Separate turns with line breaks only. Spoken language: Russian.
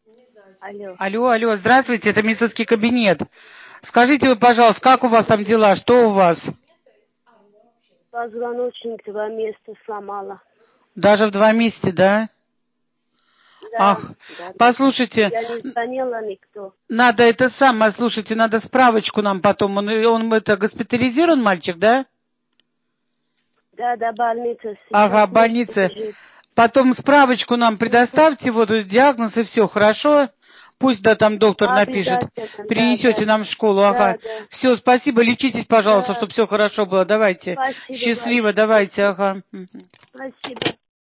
Алло.
Алло, здравствуйте, это медицинский кабинет. Скажите вы, пожалуйста, как у вас там дела, что у вас?
Позвоночник 2 месяца сломала.
Даже в 2 месяца, да?
Да,
Ах,
да.
послушайте,
Я не звонила никто.
надо это самое, слушайте, надо справочку нам потом. Он это госпитализирован, мальчик, да?
Да, больница.
Ага, больница. Потом справочку нам предоставьте, вот диагноз и все, хорошо? Пусть, да, там доктор напишет. Принесете нам в школу, ага.
Да.
Все, спасибо, лечитесь, пожалуйста,
Да.
чтобы все хорошо было. Давайте.
Спасибо
Счастливо,
большое.
давайте, ага.
Спасибо.